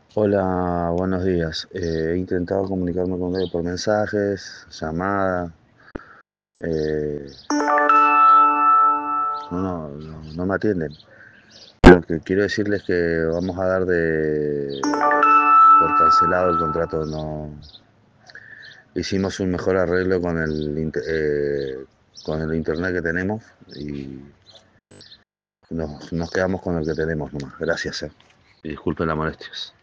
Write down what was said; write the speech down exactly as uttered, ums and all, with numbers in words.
Hola, buenos días. Eh, he intentado comunicarme con él por mensajes, llamada. eh, no, no, no, no me atienden. Lo que quiero decirles es que vamos a dar de por cancelado el contrato. No hicimos un mejor arreglo con el inte- eh, con el internet que tenemos y nos, nos quedamos con el que tenemos nomás. Gracias. eh. Y disculpen las molestias.